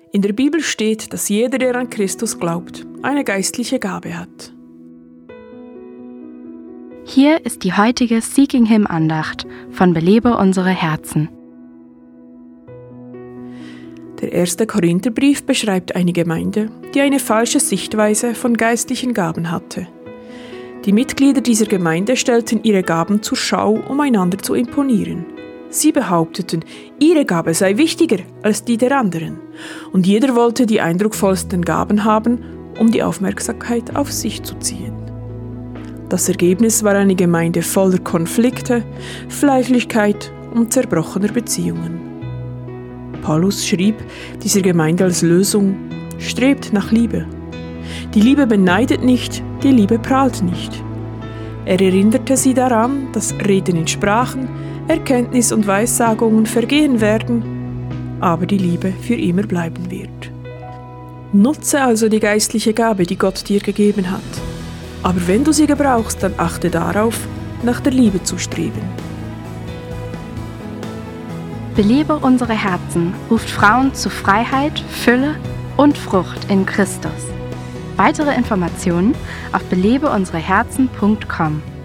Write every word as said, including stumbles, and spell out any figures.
In der Bibel steht, dass jeder, der an Christus glaubt, eine geistliche Gabe hat. Hier ist die heutige Seeking Him Andacht von Belebe unsere Herzen. Der erste Korintherbrief beschreibt eine Gemeinde, die eine falsche Sichtweise von geistlichen Gaben hatte. Die Mitglieder dieser Gemeinde stellten ihre Gaben zur Schau, um einander zu imponieren. Sie behaupteten, ihre Gabe sei wichtiger als die der anderen, und jeder wollte die eindrucksvollsten Gaben haben, um die Aufmerksamkeit auf sich zu ziehen. Das Ergebnis war eine Gemeinde voller Konflikte, Fleischlichkeit und zerbrochener Beziehungen. Paulus schrieb dieser Gemeinde als Lösung: Strebt nach Liebe. Die Liebe beneidet nicht, die Liebe prahlt nicht. Er erinnerte sie daran, dass Reden in Sprachen, Erkenntnis und Weissagungen vergehen werden, aber die Liebe für immer bleiben wird. Nutze also die geistliche Gabe, die Gott dir gegeben hat. Aber wenn du sie gebrauchst, dann achte darauf, nach der Liebe zu streben. Belebe unsere Herzen ruft Frauen zu Freiheit, Fülle und Frucht in Christus. Weitere Informationen auf belebe unsere herzen punkt com.